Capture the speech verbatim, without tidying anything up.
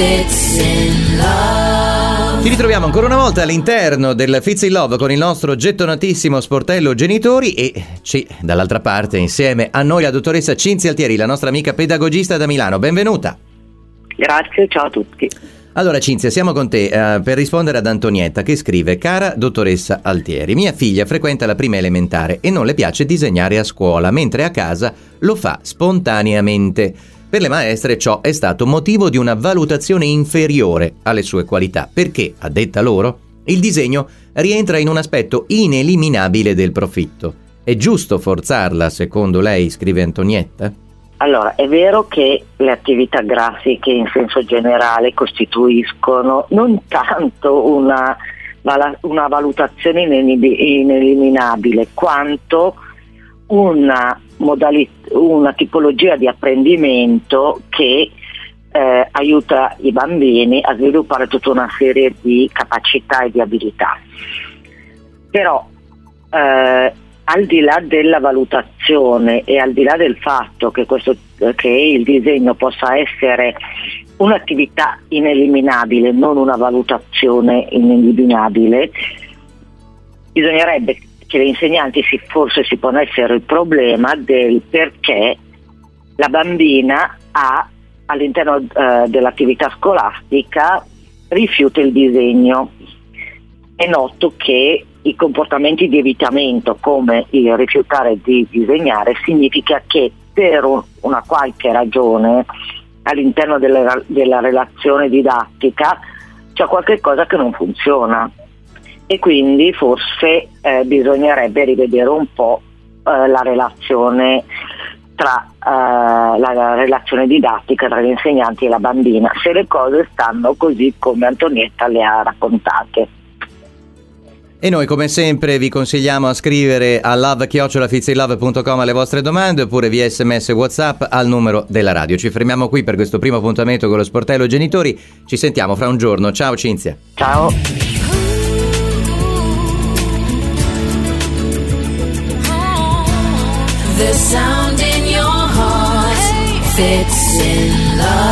Fits in Love. Ci ritroviamo ancora una volta all'interno del Fits in Love con il nostro gettonatissimo sportello genitori e c'è dall'altra parte insieme a noi la dottoressa Cinzia Altieri, la nostra amica pedagogista da Milano. Benvenuta. Grazie, ciao a tutti. Allora Cinzia, siamo con te uh, per rispondere ad Antonietta che scrive: cara dottoressa Altieri, mia figlia frequenta la prima elementare e non le piace disegnare a scuola, mentre a casa lo fa spontaneamente. Per le maestre ciò è stato motivo di una valutazione inferiore alle sue qualità, perché, a detta loro, il disegno rientra in un aspetto ineliminabile del profitto. È giusto forzarla, secondo lei, scrive Antonietta? Allora, è vero che le attività grafiche in senso generale costituiscono non tanto una, una valutazione ineliminabile, quanto una, modalità, una tipologia di apprendimento che eh, aiuta i bambini a sviluppare tutta una serie di capacità e di abilità. Però eh, al di là della valutazione e al di là del fatto che, questo, che il disegno possa essere un'attività ineliminabile, non una valutazione ineliminabile, bisognerebbe che le insegnanti si, forse si ponessero il problema del perché la bambina ha all'interno eh, dell'attività scolastica rifiuta il disegno. È noto che i comportamenti di evitamento, come il rifiutare di disegnare, significa che per un, una qualche ragione all'interno delle, della relazione didattica c'è qualche cosa che non funziona e quindi forse eh, bisognerebbe rivedere un po' eh, la relazione tra eh, la, la relazione didattica tra gli insegnanti e la bambina, se le cose stanno così come Antonietta le ha raccontate. E noi come sempre vi consigliamo a scrivere a love chiocciola fitsinlove punto com le vostre domande oppure via sms e WhatsApp al numero della radio. Ci fermiamo qui per questo primo appuntamento con lo sportello genitori. Ci sentiamo fra un giorno. Ciao Cinzia. Ciao. The sound in your heart fits in love.